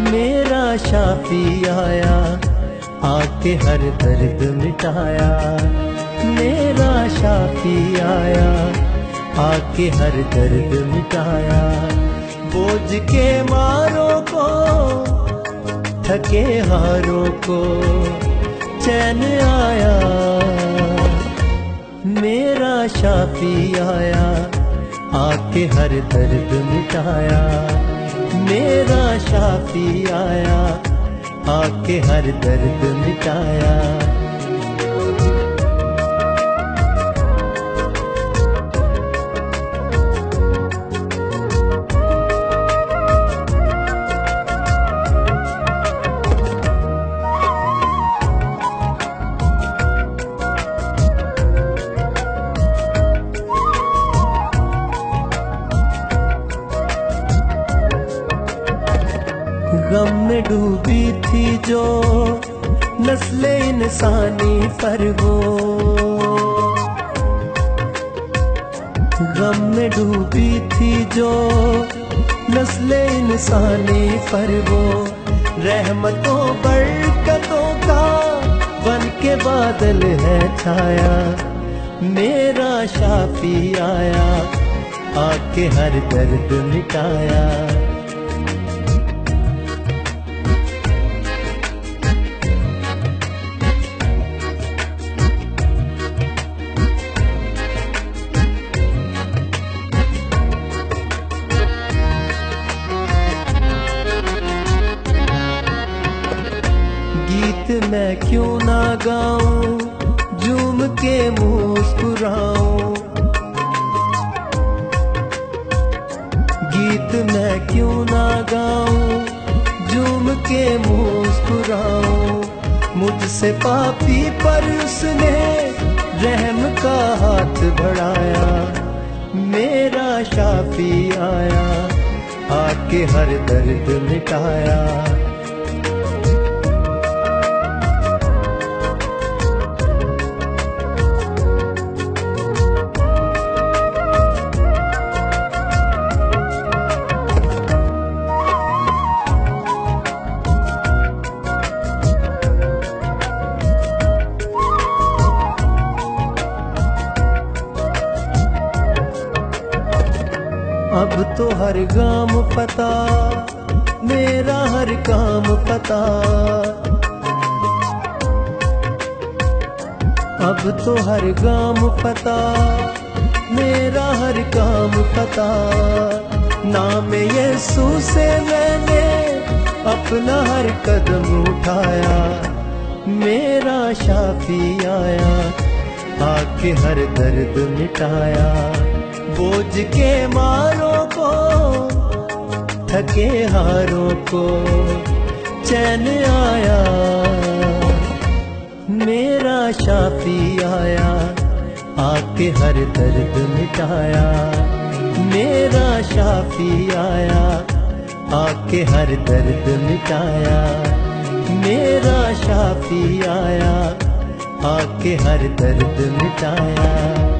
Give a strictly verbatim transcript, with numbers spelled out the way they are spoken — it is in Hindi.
मेरा शाफी आया, आके हर दर्द मिटाया। मेरा शाफी आया, आके हर दर्द मिटाया। बोझ के मारों को, थके हारों को चैन आया। मेरा शाफी आया, आके हर दर्द मिटाया। मेरा शाफी आया, आके हर दर्द मिटाया। गम में डूबी थी जो नस्ले इंसानी पर वो, गम में डूबी थी जो नस्ले इंसानी पर वो। रहमतों बरकतों का बन के बादल है छाया। मेरा शाफी आया, आके हर दर्द मिटाया। गीत मैं क्यों ना गाऊं, झूम के मुस्कुराऊं। गीत मैं क्यों ना गाऊं, झूम के मुस्कुराऊं। मुझसे पापी पर उसने रहम का हाथ बढ़ाया। मेरा शाफी आया, आके हर दर्द मिटाया। अब तो हर गाम पता, मेरा हर काम पता। अब तो हर गाम पता, मेरा हर काम पता। नाम यीशु से मैंने अपना हर कदम उठाया। मेरा शाफी आया, आके हर दर्द मिटाया। बोझ के मारों को, थके हारों को चैन आया। मेरा शाफी आया, आके हर दर्द मिटाया। मेरा शाफी आया, आके हर दर्द मिटाया। मेरा शाफी आया, आके हर दर्द मिटाया।